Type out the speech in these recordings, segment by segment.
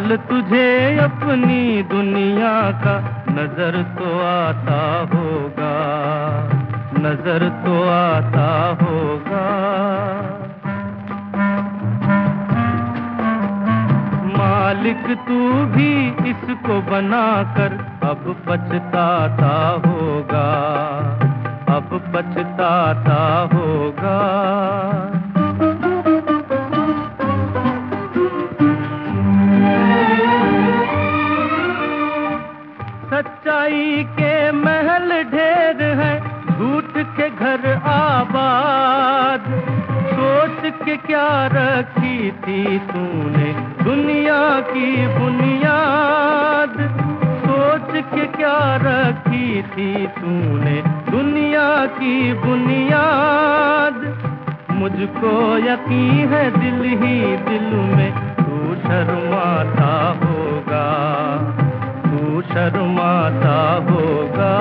हाल तुझे अपनी दुनिया का नजर तो आता होगा, नजर तो आता होगा। मालिक तू भी इसको बनाकर अब पछताता होगा, अब पछताता होगा। सच्चाई के महल ढेर हैं, झूठ के घर आबाद। सोच के क्या रखी थी तूने दुनिया की बुनियाद, सोच के क्या रखी थी तूने दुनिया की बुनियाद। मुझको यकीन है दिल ही दिल में तू शर्माता होगा, तू शर्माता होगा।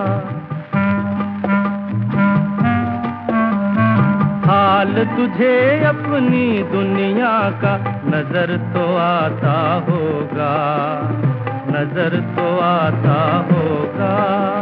हाल तुझे अपनी दुनिया का नजर तो आता होगा, नजर तो आता होगा।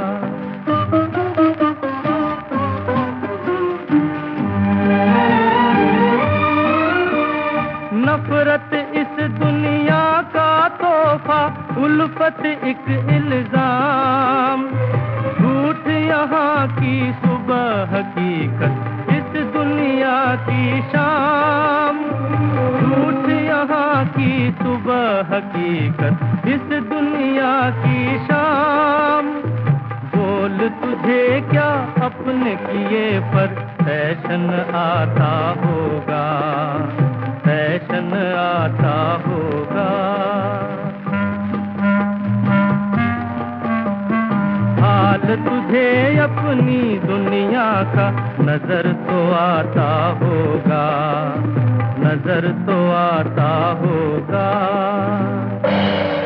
नफरत इस दुनिया का तोहफा, उल्फत एक इल्जाम। झूठ यहाँ की सुबह हकीकत इस दुनिया की शाम। झूठ यहाँ की सुबह हकीकत इस दुनिया की शाम। बोल तुझे क्या अपने किए पर फैशन आता होगा, फैशन आता होगा। हाल तुझे अपनी दुनिया का नजर तो आता होगा, नजर तो आता होगा।